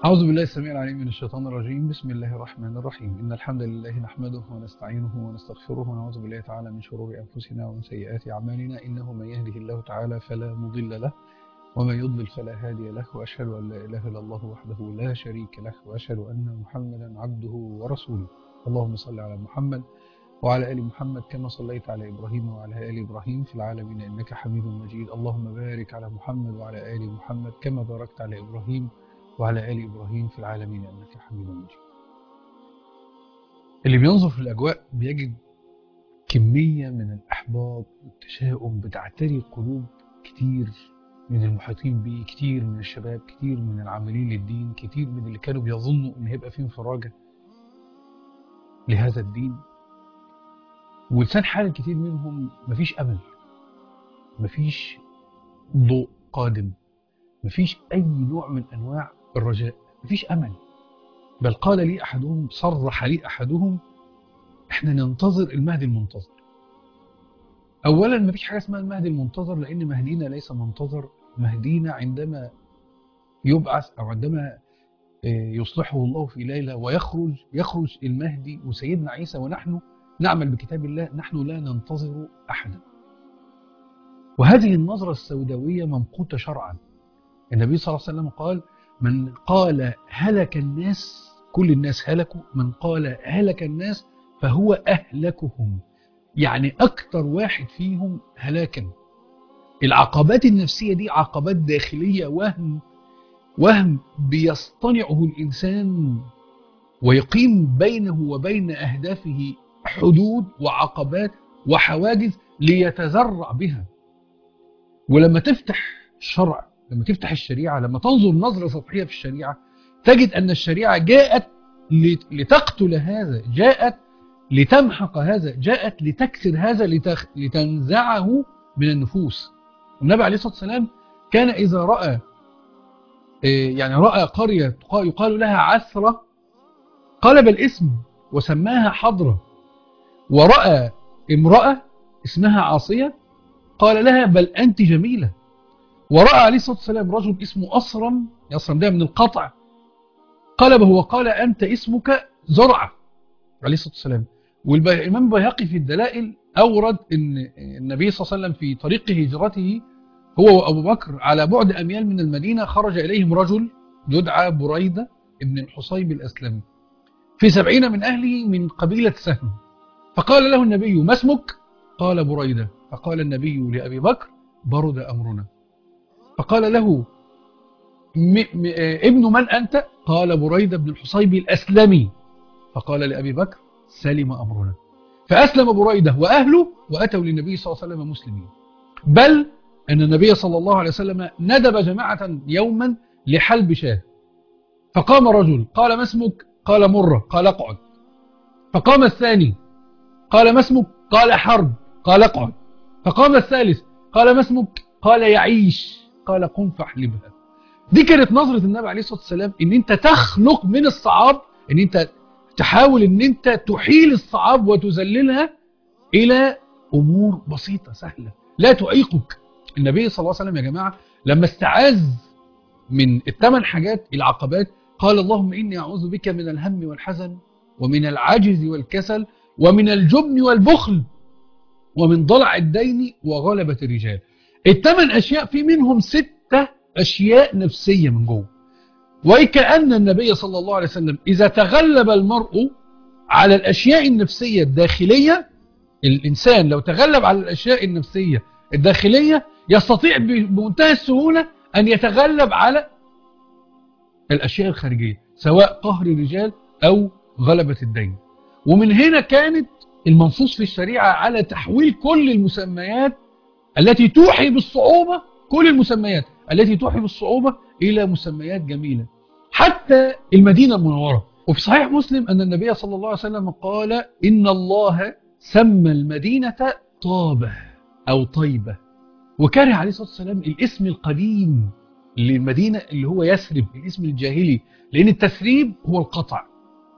أعوذ بالله السميع العليم من الشيطان الرجيم. بسم الله الرحمن الرحيم. إن الحمد لله نحمده ونستعينه ونستغفره ونعوذ بالله تعالى من شرور أنفسنا ومن سيئات أعمالنا. إنه من يهده الله تعالى فلا مضل له ومن يضلل فلا هادي له، وأشهد أن لا إله إلا الله وحده لا شريك له، وأشهد أن محمدا عبده ورسوله. اللهم صل على محمد وعلى آل محمد كما صليت على إبراهيم وعلى آل إبراهيم في العالمين إنك حميد مجيد. اللهم بارك على محمد وعلى آل محمد كما باركت على إبراهيم وعلى آل إبراهيم في العالمين إنك حميد مجيد. اللي بينظر في الأجواء بيجد كمية من الإحباط والتشاؤم بتعتري قلوب كتير من المحيطين بيه، كتير من الشباب، كتير من العاملين للدين، كتير من اللي كانوا بيظنوا إن هيبقى فيه انفراجة لهذا الدين. ولسان حال كتير منهم مفيش أمل، مفيش ضوء قادم، مفيش أي نوع من أنواع الرجاء، مفيش أمل. بل قال لي أحدهم، صرح لي أحدهم: إحنا ننتظر المهدي المنتظر. أولا مفيش حاجة اسمها المهدي المنتظر، لأن مهدينا ليس منتظر. مهدينا عندما يبعث أو عندما يصلحه الله في ليلة ويخرج المهدي وسيدنا عيسى، ونحن نعمل بكتاب الله، نحن لا ننتظر أحدا. وهذه النظرة السوداوية ممقوتة شرعا. النبي صلى الله عليه وسلم قال: من قال هلك الناس، كل الناس هلكوا، من قال هلك الناس فهو أهلكهم، يعني أكتر واحد فيهم هلاكا. العقبات النفسية دي عقبات داخلية، وهم بيصطنعه الإنسان ويقيم بينه وبين أهدافه حدود وعقبات وحواجز ليتزرع بها. ولما تفتح الشرع، لما تفتح الشريعة، لما تنظر نظرة سطحية في الشريعة، تجد أن الشريعة جاءت لتقتل هذا، جاءت لتمحق هذا، جاءت لتكسر هذا، لتنزعه من النفوس. النبي عليه الصلاة والسلام كان إذا رأى رأى قرية يقال لها عثرة قلب الاسم وسماها حضرة، ورأى امرأة اسمها عاصية قال لها بل أنت جميلة، ورأى عليه الصلاة والسلام رجل اسمه أصرم، يصرم ده من القطع، قلبه وقال أنت اسمك زرعة عليه الصلاة والسلام. والإمام بيهقي في الدلائل أورد أن النبي صلى الله عليه وسلم في طريق هجرته هو وأبو بكر على بعد أميال من المدينة، خرج إليهم رجل يدعى بريدة ابن الحصيب الأسلمي في 70 من أهله من قبيلة سهم. فقال له النبي: ما اسمك؟ قال بريدة. فقال النبي لأبي بكر: برد أمرنا. فقال له: ابن من أنت؟ قال بريدة بن الحصيب الأسلمي. فقال لأبي بكر: سلم أمرنا. فأسلم بريدة وأهله وأتوا للنبي صلى الله عليه وسلم مسلمين. بل أن النبي صلى الله عليه وسلم ندب جماعة يوما لحلب شاه، فقام رجل قال: ما اسمك؟ قال: مرة. قال: اقعد. فقام الثاني قال: ما اسمك؟ قال: حرب. قال: اقعد. فقام الثالث قال: ما اسمك؟ قال: يعيش. قال: قم فاحلبها. دي كانت نظرة النبي عليه الصلاة والسلام، ان انت تخلق من الصعاب، ان انت تحاول ان انت تحيل الصعاب وتذللها الى امور بسيطة سهلة لا تعيقك. النبي صلى الله عليه وسلم يا جماعة لما استعاذ من ال8 حاجات العقبات قال: اللهم إني أعوذ بك من الهم والحزن ومن العجز والكسل ومن الجبن والبخل ومن ضلع الدين وغلبة الرجال. ال8 أشياء في منهم 6 أشياء نفسية من جوه. وكأن النبي صلى الله عليه وسلم إذا تغلب المرء على الأشياء النفسية الداخلية، الإنسان لو تغلب على الأشياء النفسية الداخلية يستطيع بمنتهى السهولة أن يتغلب على الأشياء الخارجية، سواء قهر الرجال أو غلبة الدين. ومن هنا كانت المنصوص في الشريعة على تحويل كل المسميات التي توحي بالصعوبة، كل المسميات التي توحي بالصعوبة إلى مسميات جميلة، حتى المدينة المنورة. وفي صحيح مسلم أن النبي صلى الله عليه وسلم قال: إن الله سمى المدينة طابة أو طيبة، وكره عليه الصلاة والسلام الاسم القديم للمدينة اللي هو يثرب، الاسم الجاهلي، لأن التثريب هو القطع،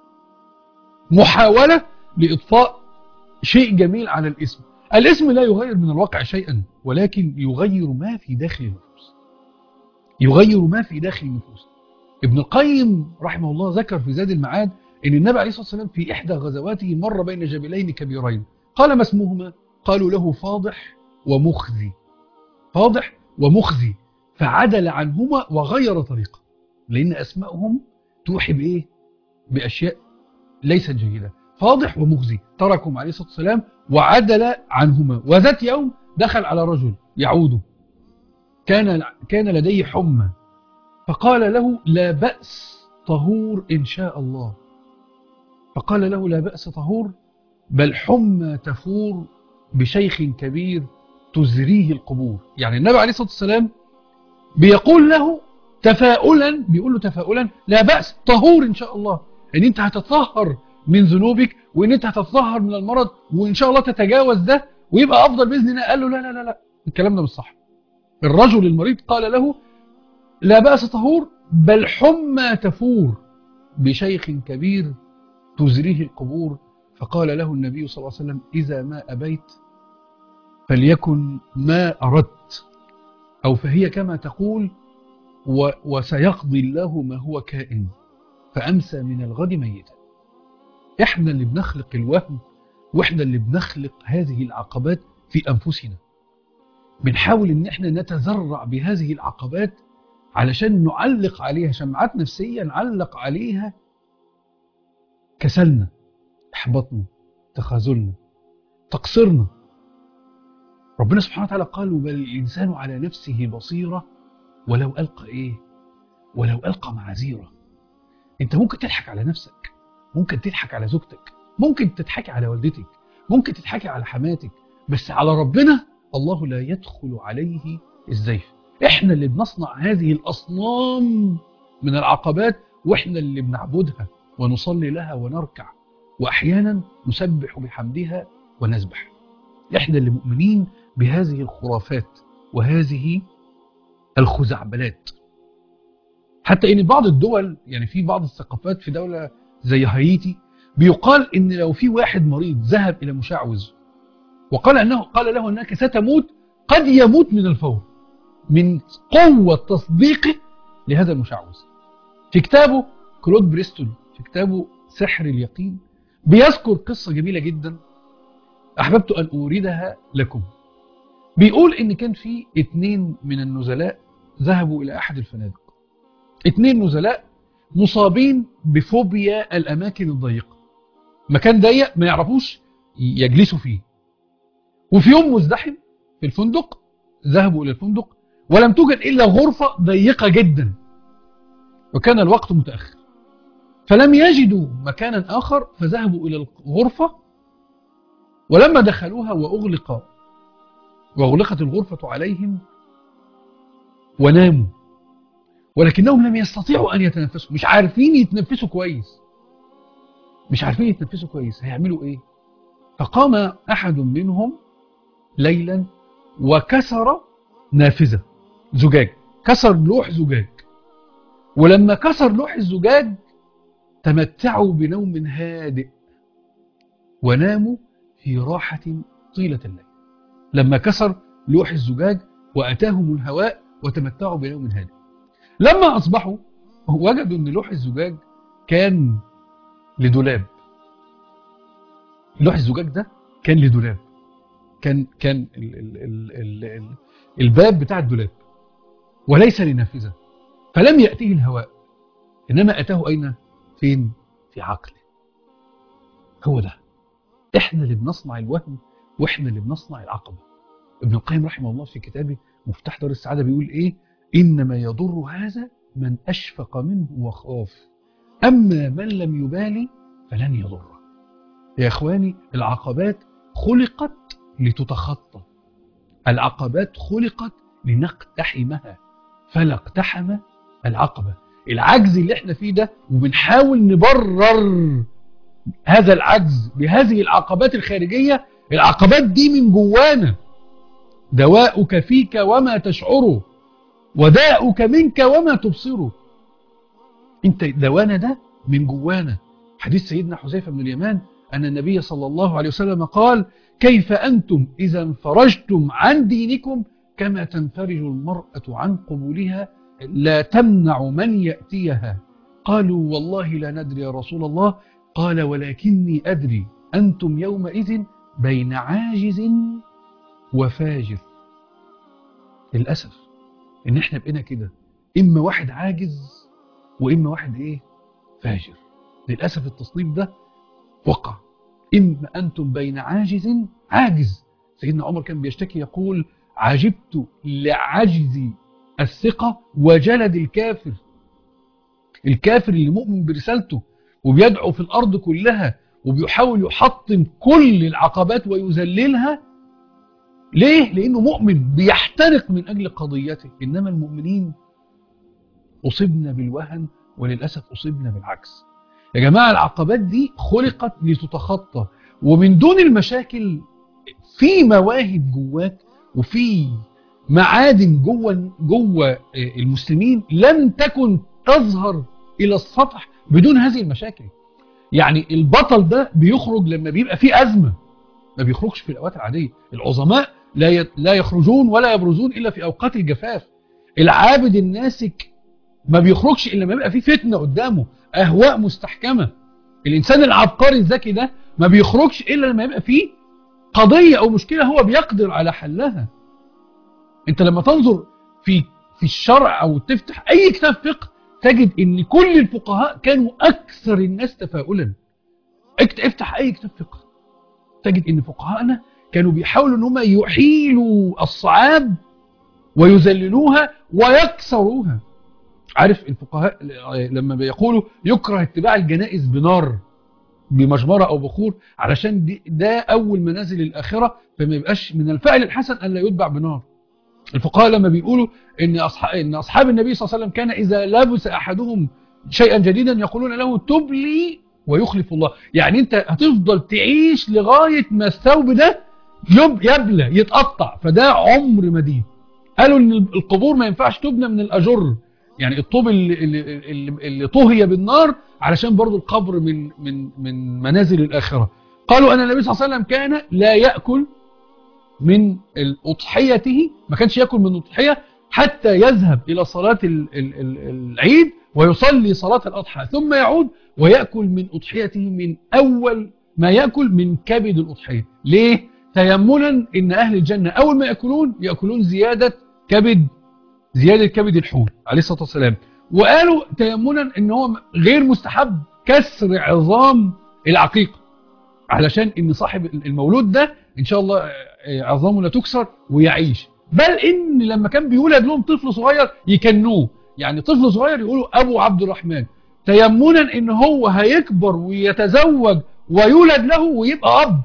محاولة لإضفاء شيء جميل على الاسم. الاسم لا يغير من الواقع شيئا، ولكن يغير ما في داخل النفوس، يغير ما في داخل النفوس. ابن القيم رحمه الله ذكر في زاد المعاد ان النبي عليه الصلاة والسلام في احدى غزواته مر بين جبلين كبيرين، قال ما اسمهما؟ قالوا له فاضح ومخزي. فاضح ومخزي، فعدل عنهما وغير طريقه، لان اسمائهم توحي بايه؟ باشياء ليست جيدة. فاضح ومخزي، تركهم عليه الصلاة والسلام وعدل عنهما. وذات يوم دخل على رجل يعوده، كان لديه حمى، فقال له لا بأس طهور إن شاء الله. فقال له لا بأس طهور، بل حمى تفور بشيخ كبير تزريه القبور. يعني النبي عليه الصلاة والسلام بيقول له تفاؤلا، بيقول له تفاؤلا لا بأس طهور إن شاء الله، ان انت هتتطهر من ذنوبك، وان انت هتتطهر من المرض، وان شاء الله تتجاوز ده ويبقى افضل باذن الله. قال له لا لا لا لا، الكلام ده مش صح. الرجل المريض قال له لا بأس طهور، بل حمى تفور بشيخ كبير تزريه القبور. فقال له النبي صلى الله عليه وسلم إذا ما أبيت فليكن ما أردت، أو فهي كما تقول وسيقضي الله ما هو كائن، فأمسى من الغد ميتا. إحنا اللي بنخلق الوهم، وإحنا اللي بنخلق هذه العقبات في أنفسنا. بنحاول إن إحنا نتذرع بهذه العقبات علشان نعلق عليها شمعات نفسية، نعلق عليها كسلنا، إحباطنا، تخاذلنا، تقصيرنا. ربنا سبحانه وتعالى قال بل الإنسان على نفسه بصيرة ولو ألقى إيه؟ ولو ألقى معاذيره. أنت ممكن تضحك على نفسك، ممكن تضحك على زوجتك، ممكن تضحكي على والدتك، ممكن تضحكي على حماتك، بس على ربنا الله لا يدخل عليه الزيف. إحنا اللي بنصنع هذه الأصنام من العقبات، وإحنا اللي بنعبدها ونصلي لها ونركع، وأحيانا نسبح بحمدها ونسبح. إحنا اللي مؤمنين بهذه الخرافات وهذه الخزعبلات. حتى إن بعض الدول، يعني في بعض الثقافات في دولة زي هايتي، بيقال إن لو في واحد مريض ذهب إلى مشعوذ وقال له أنك ستموت، قد يموت من الفور من قوة تصديقه لهذا المشعوذ. في كتابه كلود بريستول، في كتابه سحر اليقين، بيذكر قصة جميلة جدا أحببت أن أوردها لكم. بيقول إن كان في 2 من النزلاء ذهبوا إلى أحد الفنادق. 2 نزلاء مصابين بفوبيا الأماكن الضيقة، مكان ضيق ما يعرفوش يجلسوا فيه. وفي يوم مزدحم في الفندق ذهبوا إلى الفندق ولم توجد إلا غرفة ضيقة جدا، وكان الوقت متأخر، فلم يجدوا مكانا آخر فذهبوا إلى الغرفة. ولما دخلوها وأغلقت الغرفة عليهم وناموا، ولكنهم لم يستطيعوا أن يتنفسوا، مش عارفين يتنفسوا كويس، هيعملوا إيه؟ فقام أحد منهم ليلا وكسر نافذة زجاج، كسر لوح زجاج. ولما كسر لوح الزجاج تمتعوا بنوم هادئ وناموا في راحة طيلة الليل. لما كسر لوح الزجاج وأتاهم الهواء وتمتعوا بنوم هادئ. لما أصبحوا وجدوا أن لوح الزجاج كان لدولاب. لوح الزجاج ده كان لدولاب، كان الباب بتاع الدولاب وليس لنافذة. فلم يأتيه الهواء، إنما أتاه أين؟ فين؟ في عقله. هو ده، إحنا اللي بنصنع الوهم، وإحنا اللي بنصنع العقبة. ابن القيم رحمه الله في كتابه مفتاح دار السعادة بيقول إيه؟ إنما يضر هذا من أشفق منه وخاف، أما من لم يبالي فلن يضره. يا إخواني، العقبات خلقت لتتخطى، العقبات خلقت لنقتحمها، فلا اقتحم العقبة. العجز اللي احنا فيه ده وبنحاول نبرر هذا العجز بهذه العقبات الخارجية، العقبات دي من جوانا. دواؤك فيك وما تشعره، وداؤك منك وما تبصره. انت دوانا ده من جوانا. حديث سيدنا حذيفة بن اليمان أن النبي صلى الله عليه وسلم قال: كيف أنتم إذا انفرجتم عن دينكم كما تنفرج المرأة عن قبولها لا تمنع من يأتيها. قالوا والله لا ندري يا رسول الله. قال ولكني أدري أنتم يومئذ بين عاجز وفاجر. للأسف إن إحنا بقينا كده، إما واحد عاجز وإما واحد إيه؟ فاجر. للأسف التصنيف ده وقع. إما أنتم بين عاجز. سيدنا عمر كان بيشتكي يقول عجبت لعجز الثقة وجلد الكافر. الكافر اللي مؤمن برسالته وبيدعو في الأرض كلها وبيحاول يحطم كل العقبات ويذللها. ليه؟ لأنه مؤمن بيحترق من أجل قضيته. إنما المؤمنين أصبنا بالوهن، وللأسف أصبنا بالعكس. يا جماعة العقبات دي خلقت لتتخطى، ومن دون المشاكل في مواهب جواك وفي معادن جوه المسلمين لم تكن تظهر إلى السطح بدون هذه المشاكل. يعني البطل ده بيخرج لما بيبقى فيه أزمة، ما بيخرجش في الأوقات العادية. العظماء لا يخرجون ولا يبرزون إلا في أوقات الجفاف. العابد الناسك ما بيخرجش إلا لما يبقى فيه فتنة قدامه، أهواء مستحكمة. الإنسان العبقري الذكي ده ما بيخرجش إلا لما يبقى فيه قضية أو مشكلة هو بيقدر على حلها. أنت لما تنظر في الشرع أو تفتح أي كتاب فقه تجد أن كل الفقهاء كانوا أكثر الناس تفاؤلا. افتح أي كتاب فقه تجد أن فقهاءنا كانوا بيحاولوا أنهم يحيلوا الصعاب ويذللوها ويكسروها. عارف الفقهاء لما بيقولوا يكره اتباع الجنائز بنار، بمجمرة أو بخور، علشان ده أول منازل الآخرة، فما يبقاش من الفعل الحسن أن لا يتبع بنار. الفقهاء لما بيقولوا إن أصحاب النبي صلى الله عليه وسلم كان إذا لبس أحدهم شيئا جديدا يقولون له تب لي ويخلف الله. يعني أنت هتفضل تعيش لغاية ما الثوب ده يبلى يتقطع، فده عمر مديد. قالوا إن القبور ما ينفعش تبنى من الأجر، يعني الطوب اللي طهي بالنار، علشان برضو القبر من منازل الآخرة. قالوا أن النبي صلى الله عليه وسلم كان لا يأكل من أضحيته، ما كانش يأكل من الأضحية حتى يذهب إلى صلاة العيد ويصلي صلاة الأضحى، ثم يعود ويأكل من أضحيته من أول ما يأكل من كبد الأضحية. ليه؟ تيمنا إن أهل الجنة أول ما يأكلون زيادة كبد الحوت عليه الصلاة والسلام. وقالوا تيمنا إن هو غير مستحب كسر عظام العقيقة، علشان إن صاحب المولود ده إن شاء الله عظامه لا تكسر ويعيش. بل إن لما كان بيولد لهم طفل صغير يكنوه، يعني طفل صغير يقولوا أبو عبد الرحمن، تيمنا إن هو هيكبر ويتزوج ويولد له ويبقى أب.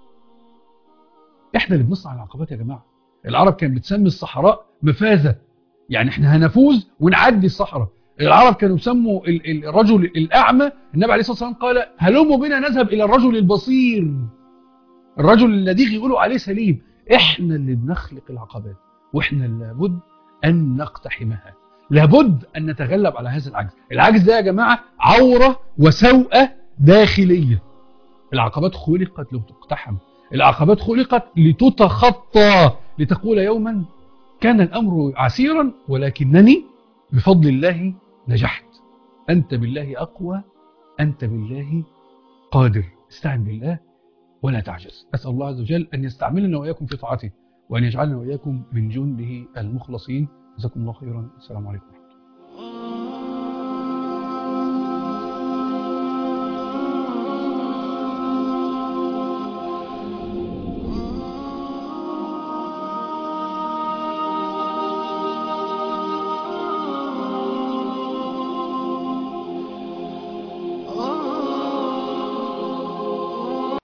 إحنا اللي بنصنع العقبات يا جماعة. العرب كانت بتسمي الصحراء مفازة، يعني إحنا هنفوز ونعدي الصحراء. العرب كانوا يسموا الرجل الأعمى، النبي عليه الصلاة والسلام قال هلموا بنا نذهب إلى الرجل البصير، الرجل الذي يقولوا عليه سليم. إحنا اللي بنخلق العقبات، وإحنا اللي لابد أن نقتحمها، لابد أن نتغلب على هذا العجز. العجز ده يا جماعة عورة وسوءة داخلية. العقبات خلقت لتقتحم، العقبات خلقت لتتخطى، لتقول يوما كان الأمر عسيرا ولكنني بفضل الله نجحت. أنت بالله أقوى، أنت بالله قادر. استعن بالله ولا تعجز. أسأل الله عز وجل أن يستعملنا وإياكم في طاعته، وأن يجعلنا وإياكم من جنده المخلصين. جزاكم الله خيرا. السلام عليكم.